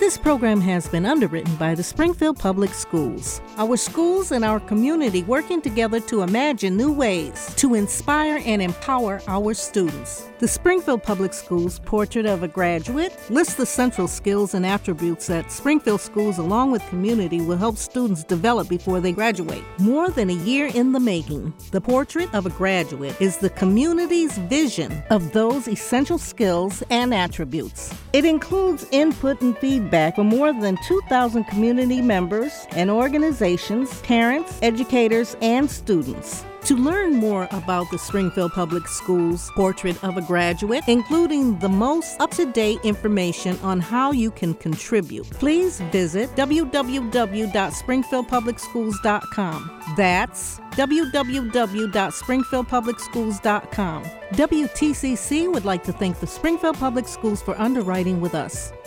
This program has been underwritten by the Springfield Public Schools. Our schools and our community working together to imagine new ways to inspire and empower our students. The Springfield Public Schools Portrait of a Graduate lists the central skills and attributes that Springfield schools along with community will help students develop before they graduate. More than a year in the making, the Portrait of a Graduate is the community's vision of those essential skills and attributes. It includes input and feedback from more than 2,000 community members and organizations, parents, educators, and students. To learn more about the Springfield Public Schools Portrait of a Graduate, including the most up-to-date information on how you can contribute, please visit www.springfieldpublicschools.com. That's www.springfieldpublicschools.com. WTCC would like to thank the Springfield Public Schools for underwriting with us.